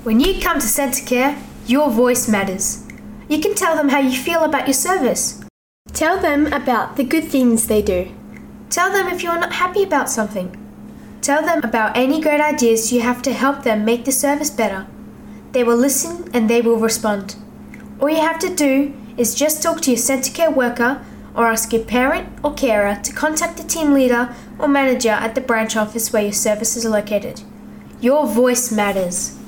When you come to Centacare, your voice matters. You can tell them how you feel about your service. Tell them about the good things they do. Tell them if you're not happy about something. Tell them about any great ideas you have to help them make the service better. They will listen and they will respond. All you have to do is just talk to your Centacare worker or ask your parent or carer to contact the team leader or manager at the branch office where your service is located. Your voice matters.